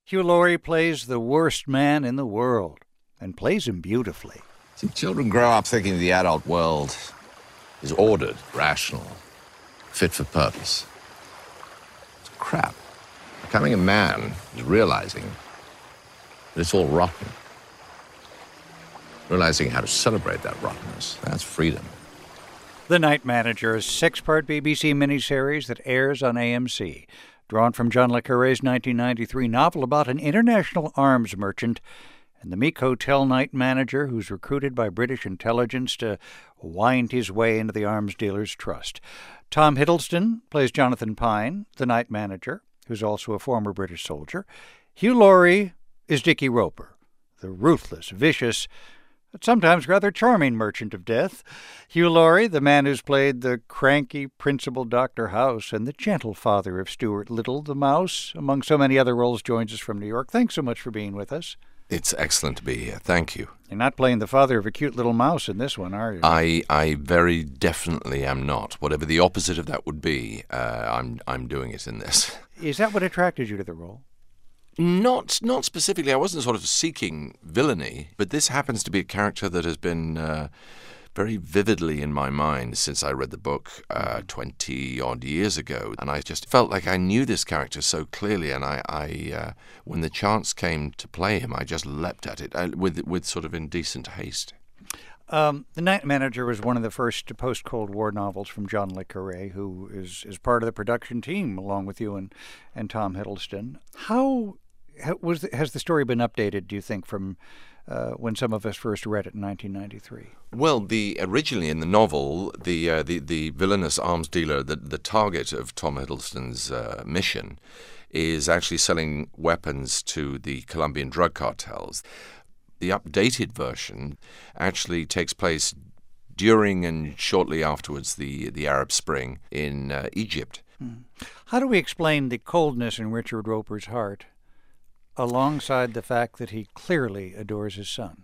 Hugh Laurie plays the worst man in the world, and plays him beautifully. See, children grow up thinking the adult world is ordered, rational, fit for purpose. It's crap. Becoming a man is realizing that it's all rotten. Realizing how to celebrate that rottenness, that's freedom. The Night Manager, a 6-part BBC miniseries that airs on AMC, drawn from John le Carré's 1993 novel about an international arms merchant and the meek hotel night manager who's recruited by British intelligence to wind his way into the arms dealer's trust. Tom Hiddleston plays Jonathan Pine, the night manager, who's also a former British soldier. Hugh Laurie is Dickie Roper, the ruthless, vicious, but sometimes rather charming merchant of death. Hugh Laurie, the man who's played the cranky Principal Dr. House and the gentle father of Stuart Little, the mouse, among so many other roles, joins us from New York. Thanks so much for being with us. It's excellent to be here. Thank you. You're not playing the father of a cute little mouse in this one, are you? I very definitely am not. Whatever the opposite of that would be, I'm doing it in this. Is that what attracted you to the role? Not specifically. I wasn't sort of seeking villainy, but this happens to be a character that has been very vividly in my mind since I read the book 20-odd years ago. And I just felt like I knew this character so clearly, and I when the chance came to play him, I just leapt at it with sort of indecent haste. The Night Manager was one of the first post-Cold War novels from John le Carré, who is part of the production team, along with you and Tom Hiddleston. How has the story been updated, do you think, from when some of us first read it in 1993? Well, originally in the novel, the villainous arms dealer, the target of Tom Hiddleston's mission, is actually selling weapons to the Colombian drug cartels. The updated version actually takes place during and shortly afterwards the Arab Spring in Egypt. How do we explain the coldness in Richard Roper's heart, alongside the fact that he clearly adores his son?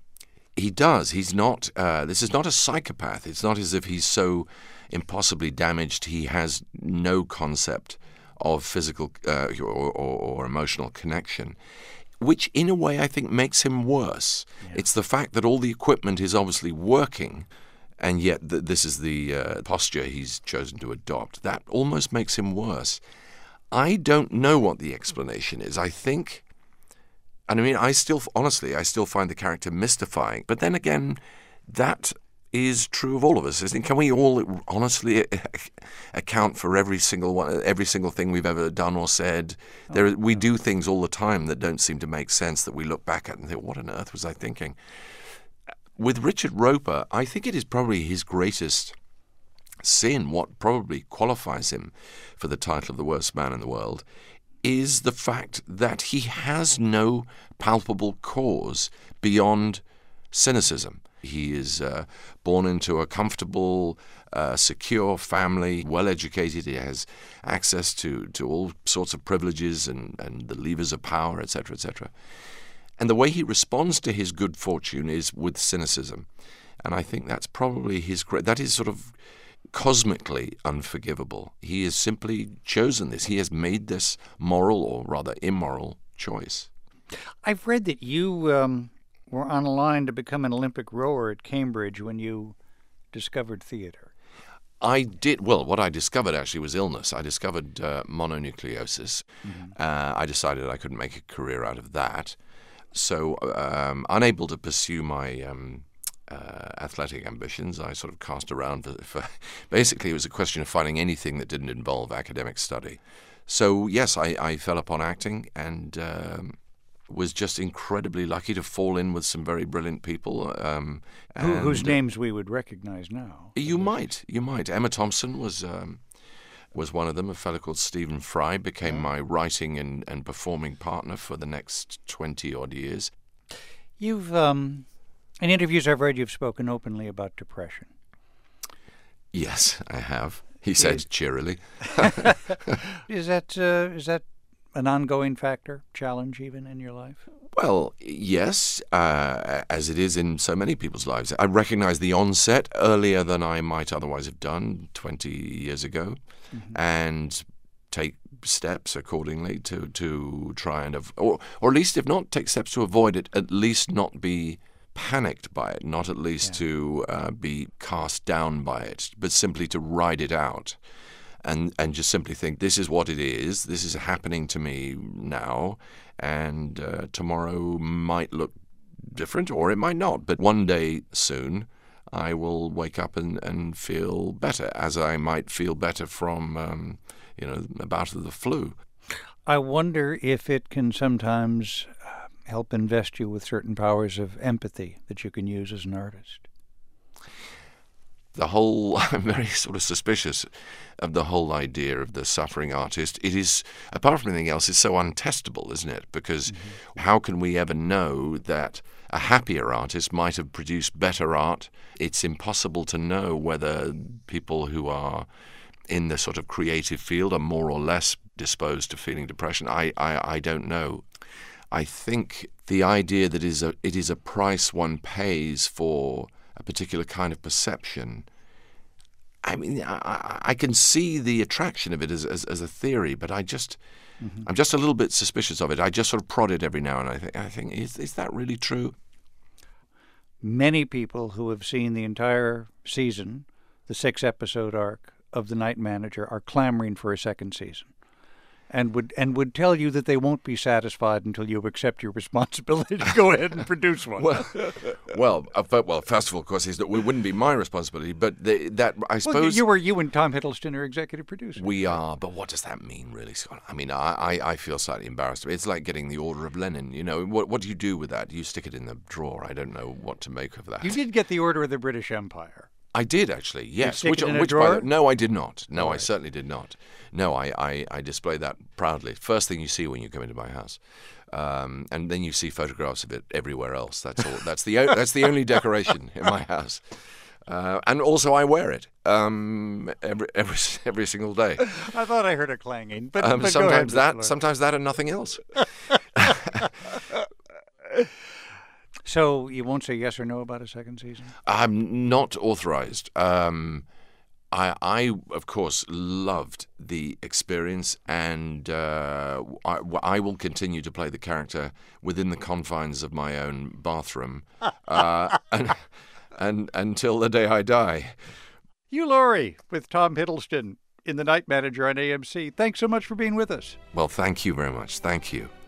He does. He's not. This is not a psychopath. It's not as if he's so impossibly damaged he has no concept of physical or emotional connection, which in a way I think makes him worse. Yeah. It's the fact that all the equipment is obviously working, and yet this is the posture he's chosen to adopt. That almost makes him worse. I don't know what the explanation is. I think, and I mean, I still find the character mystifying. But then again, that is true of all of us. Can we all honestly account for every single thing we've ever done or said? We do things all the time that don't seem to make sense, that we look back at and think, what on earth was I thinking? With Richard Roper, I think it is probably his greatest sin, what probably qualifies him for the title of the worst man in the world, is the fact that he has no palpable cause beyond cynicism. He is born into a comfortable, secure family, well-educated. He has access to all sorts of privileges and the levers of power, etc., etc. And the way he responds to his good fortune is with cynicism. And I think that's probably that is sort of cosmically unforgivable. He has simply chosen this. He has made this moral, or rather immoral, choice. I've read that you were on a line to become an Olympic rower at Cambridge when you discovered theater. I did. Well, what I discovered actually was illness. I discovered mononucleosis. Mm-hmm. I decided I couldn't make a career out of that. So unable to pursue my athletic ambitions, I sort of cast around for basically it was a question of finding anything that didn't involve academic study. So yes, I fell upon acting and was just incredibly lucky to fall in with some very brilliant people. Whose names we would recognize now. You might. Emma Thompson was one of them. A fellow called Stephen Fry became my writing and performing partner for the next 20-odd years. You've, in interviews I've read, you've spoken openly about depression. Yes, I have. He said cheerily. Is that an ongoing factor, challenge even in your life? Well, yes, as it is in so many people's lives. I recognize the onset earlier than I might otherwise have done 20 years ago, and take steps accordingly to try and or at least if not take steps to avoid it, at least not be panicked by it, not at least to be cast down by it, but simply to ride it out. And just simply think, this is what it is, this is happening to me now, and tomorrow might look different or it might not. But one day soon I will wake up and feel better, as I might feel better from, a bout of the flu. I wonder if it can sometimes help invest you with certain powers of empathy that you can use as an artist. I'm very sort of suspicious of the whole idea of the suffering artist. It is, apart from anything else, it's so untestable, isn't it? Because how can we ever know that a happier artist might have produced better art? It's impossible to know whether people who are in the sort of creative field are more or less disposed to feeling depression. I don't know. I think the idea that it is a price one pays for a particular kind of perception. I mean, I can see the attraction of it as a theory, but I'm just a little bit suspicious of it. I just sort of prod it every now and I think, is that really true? Many people who have seen the entire season, the 6-episode arc of The Night Manager, are clamoring for a second season. And would tell you that they won't be satisfied until you accept your responsibility to go ahead and produce one. Well, first of all, of course, it wouldn't be my responsibility, but I suppose you and Tom Hiddleston are executive producers. We are, but what does that mean, really, Scott? I mean, I feel slightly embarrassed. It's like getting the Order of Lenin. What do you do with that? You stick it in the drawer. I don't know what to make of that. You did get the Order of the British Empire. I did, actually, yes. Which no, I did not. No, right. I certainly did not. No, I display that proudly. First thing you see when you come into my house. And then you see photographs of it everywhere else. That's all. That's the only decoration in my house. And also I wear it every single day. I thought I heard a clanging, but sometimes go ahead, sometimes that and nothing else. So you won't say yes or no about a second season? I'm not authorized. I of course, loved the experience, and I will continue to play the character within the confines of my own bathroom, and until the day I die. Hugh Laurie with Tom Hiddleston in The Night Manager on AMC. Thanks so much for being with us. Well, thank you very much. Thank you.